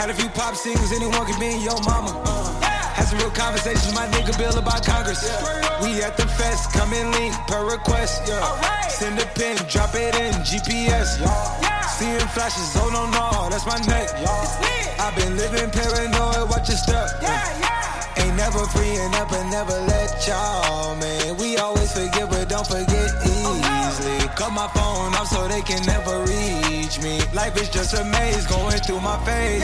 Got a few pop singles, anyone can be in your mama. Had some real conversations with my nigga Bill about Congress. We at the fest, come and link per request. Send a pin, drop it in GPS. Seeing flashes, oh no, that's my neck. I've been living paranoid, watch your step. Ain't never free and never let y'all, man. We always forget, but don't forget easily. Cut my phone off so they can never reach me. Life is just a maze going through my face.